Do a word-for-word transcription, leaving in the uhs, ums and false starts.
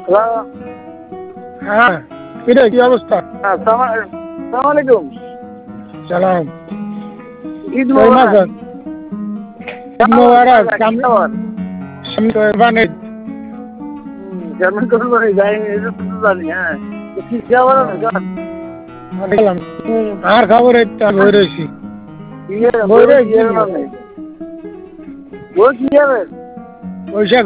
Hello. হ্যাঁ, কি রে কি অবস্থা? আসসালামু আলাইকুম। সালাম। ঈদ কই মোবারক। মাছ? ঈদ মোবারক। সামনে তো কোরবানি। হুম, কেমন কোরবানি যায়নি এটা তো জানি, হ্যাঁ। তো কি খবর আছে জান? দেখলাম। আর খবর এই তো বই রয়েছি। কি এর বই বই রয়েছি। কি এর মানে? বই কি এর? পয়সা